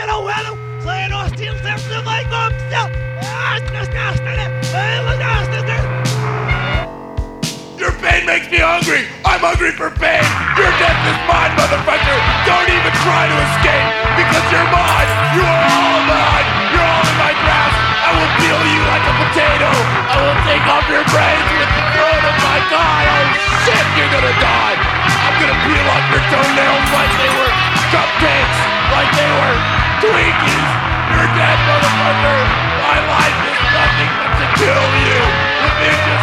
Your pain makes me hungry. I'm hungry for pain. Your death is mine, motherfucker. Don't even try to escape, because you're mine. You are all mine. You're all in my grasp. I will peel you like a potato. I will take off your brains with the throat of my God. Oh shit, you're gonna die. I'm gonna peel off your toenails like they were cupcakes, like they were Twinkies. You're dead, motherfucker. My life is nothing but to kill you. The bitches